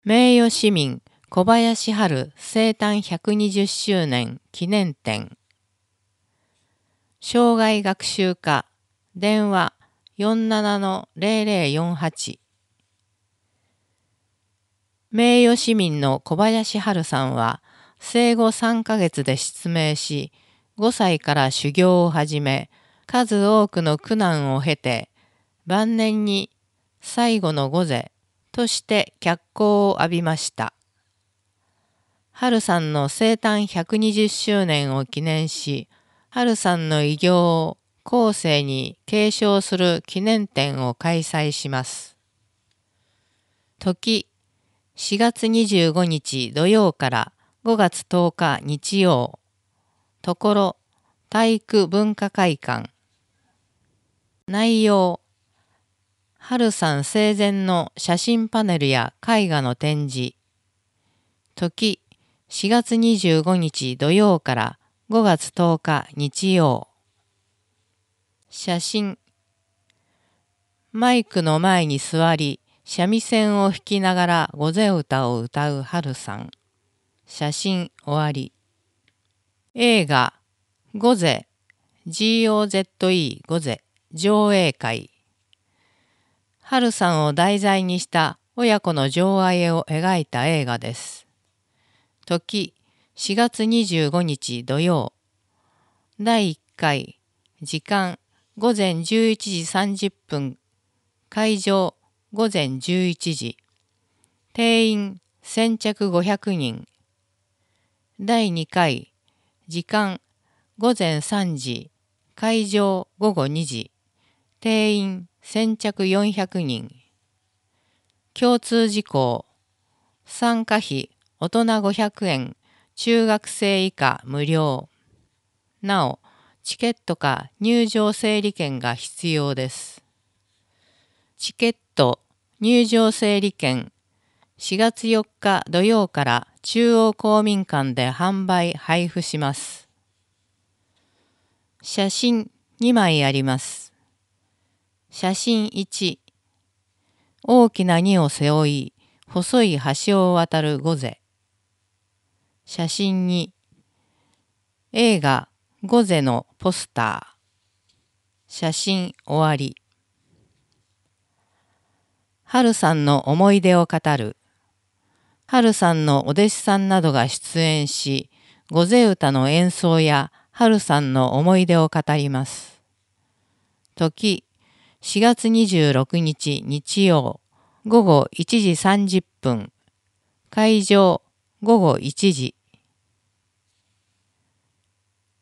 名誉市民小林春生誕120周年記念展。生涯学習課電話 47-0048。名誉市民の小林春さんは生後3ヶ月で失明し、5歳から修行を始め、数多くの苦難を経て、晩年に最後の御勢として脚光を浴びました。春さんの生誕120周年を記念し、春さんの偉業を後世に継承する記念展を開催します。時、4月25日土曜から5月10日日曜。ところ、体育文化会館。内容、春さん生前の写真パネルや絵画の展示。時、4月25日土曜から5月10日日曜。写真。マイクの前に座り、三味線を弾きながら御勢歌を歌う春さん。写真終わり。映画、御勢、GOZE 御勢上映会。春さんを題材にした親子の情愛を描いた映画です。時、4月25日土曜。第1回、時間、午前11時30分。会場、午前11時。定員、先着500人。第2回、時間、午前3時。会場、午後2時。定員、先着400人。共通事項。参加費、大人500円、中学生以下無料。なお、チケットか入場整理券が必要です。チケット、入場整理券、4月4日土曜から中央公民館で販売・配布します。写真2枚あります。写真1、大きな荷を背負い、細い橋を渡る御勢。写真2、映画御勢のポスター。写真終わり。春さんの思い出を語る。春さんのお弟子さんなどが出演し、御勢歌の演奏や春さんの思い出を語ります。時、4月26日日曜、午後1時30分。会場、午後1時。